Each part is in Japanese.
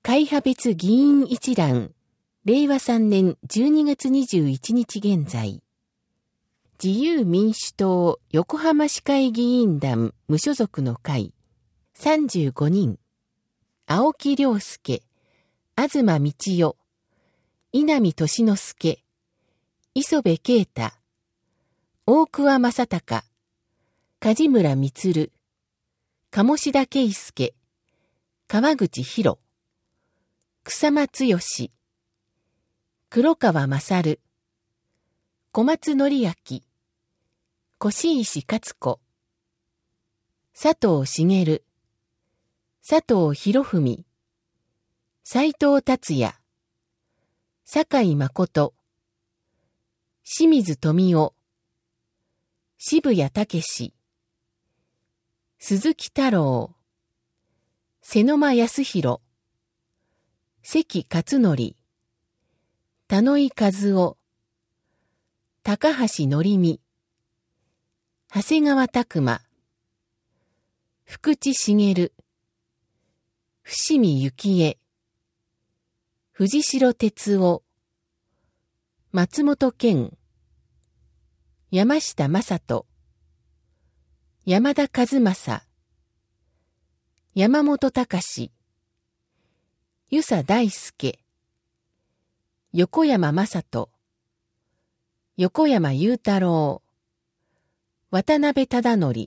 会派別議員一覧、令和3年12月21日現在。自由民主党横浜市会議員団無所属の会、35人。青木亮介、東道代、稲見俊之助、磯部啓太、大桑正隆、梶村充、鴨志田圭介、川口博、草間剛、黒川勝、小松則明、越石勝子、佐藤茂、佐藤博文、斉藤達也、坂井誠、清水富夫、渋谷武史、鈴木太郎、瀬沼康弘、関勝則、田野井和夫、高橋則美、長谷川拓馬、福地茂、伏見幸恵、藤代哲夫、松本健、山下正人、山田和正、山本隆、遊佐大輔、横山正人、横山裕太郎、渡辺忠則、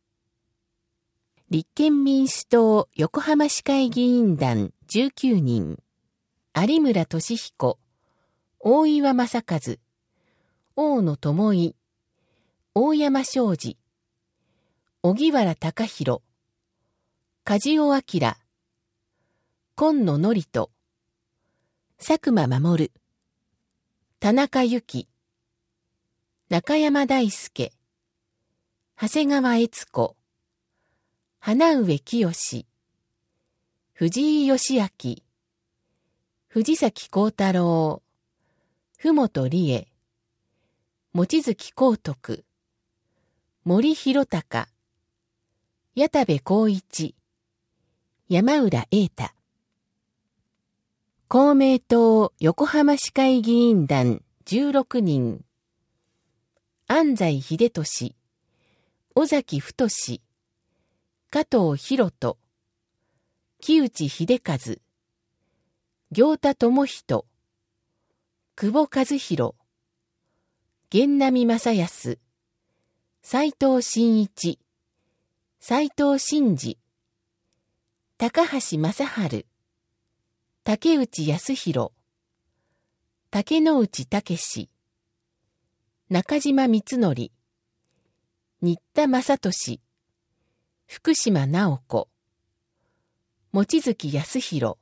立憲民主党横浜市会議員団19人、有村俊彦、大岩正和、大野智井、大山昌司、荻原隆弘、梶尾明、今野典人、佐久間守、田中由紀、中山大輔、長谷川悦子、花上清、藤井義明、藤崎幸太郎、ふもと理恵、望月光徳、森弘隆、矢田部光一、山浦瑛太。公明党横浜市会議員団16人、安西秀俊、尾崎太、加藤博人、木内秀和、行田智人、久保和弘、源波正康、斉藤真一、斉藤真二、高橋正治、竹内康弘、竹之内武史、中島光則、新田正俊、福島直子、望月康弘。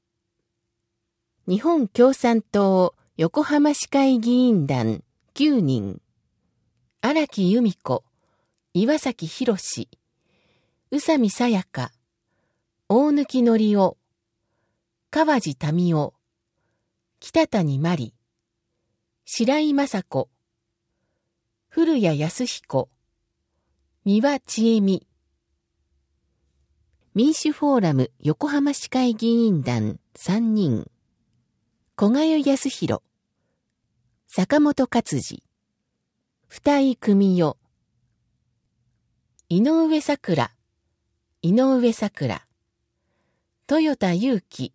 日本共産党横浜市会議員団9人、荒木由美子、岩崎宏、宇佐美さやか、大貫則夫、川地民夫、北谷真理、白井雅子、古谷康彦、三輪千恵美。民主フォーラム横浜市会議員団3人、小賀代康弘、坂本勝次、二井組代、井上桜、豊田祐樹、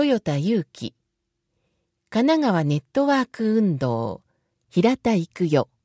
神奈川ネットワーク運動、平田育代。